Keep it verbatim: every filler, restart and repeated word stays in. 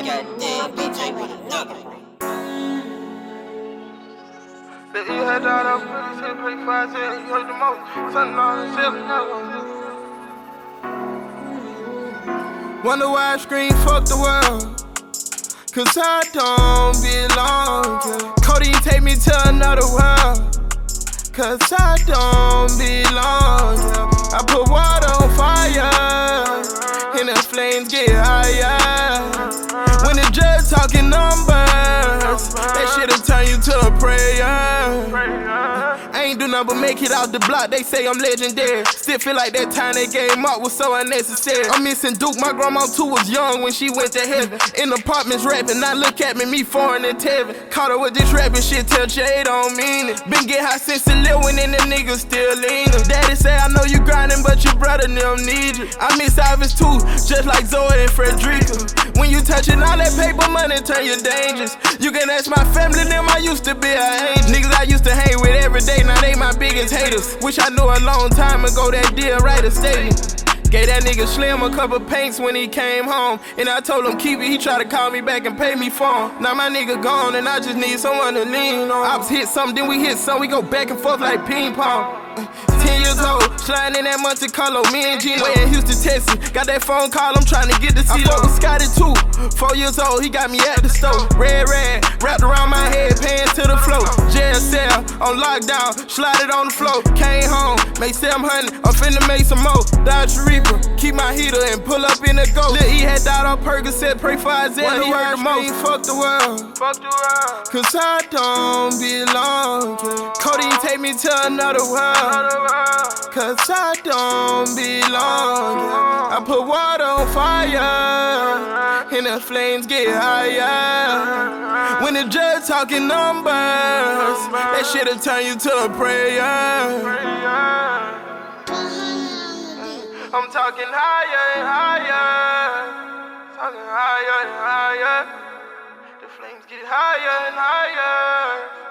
Goddamn B J with another one. That you had died up, you said play five, said you heard the most. Something on the seven, never. Wonder why I scream, fuck the world. Cause I don't belong, yeah. Codeine take me to another world. Cause I don't belong, yeah. I put water on fire, and the flames get higher. When the judge talking numbers, that shit'll turn you to a prayer. I ain't do nothing but make it out the block, they say I'm legendary. Still feel like that time they gave up was so unnecessary. I'm missing Duke, my grandma too was young when she went to heaven. In apartments rapping, now look at me, me foreign and Tevin. Caught her with this rapping shit, tell Jay don't mean it. Been get high since the little one and the niggas still leaning. Daddy say I know you grinding, but your brother them need you. I miss Ivis too, just like Zoe and Frederica. When you touching all that paper money, turn you dangerous. You can ask my family, them I used to be a angel. Niggas I used to hang with every day, now they my biggest haters. Wish I knew a long time ago that deal right a stadium. Gave that nigga Slim a couple paints when he came home, and I told him keep it, he tried to call me back and pay me for him. Now my nigga gone and I just need someone to lean on. I was hit something, then we hit something, we go back and forth like ping pong. Ten years old, sliding in that Monte Carlo, me and Gino in Houston, Texas. Got that phone call, I'm trying to get the C-Lo. I fuck with Scotty too, four years old, he got me at the store. Red, red, wrapped around my head, paying to the floor. Jail cell, on lockdown, slide it on the floor. Came home, made seven hundred, I'm finna make some more. Dodge Reaper, keep my heater and pull up in the go. Lil' E had died on Percocet, pray for Isaiah, he heard the most. Fuck the world, fuck the world, cause I don't belong, yeah. Codeine take me to another world, cause I don't belong, yeah. I put water on fire, and the flames get higher. When the judge talking numbers, that shit'll turn you to a prayer. I'm talking higher and higher, talking higher and higher. The flames get higher and higher.